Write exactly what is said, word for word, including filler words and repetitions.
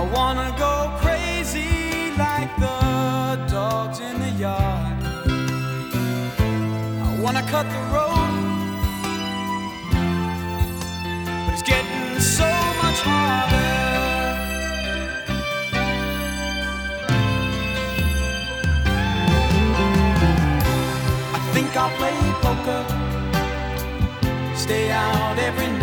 wanna go crazy like the dogs in the yard. I wanna cut the road, but it's getting so much harder. I think I'll play poker, stay out every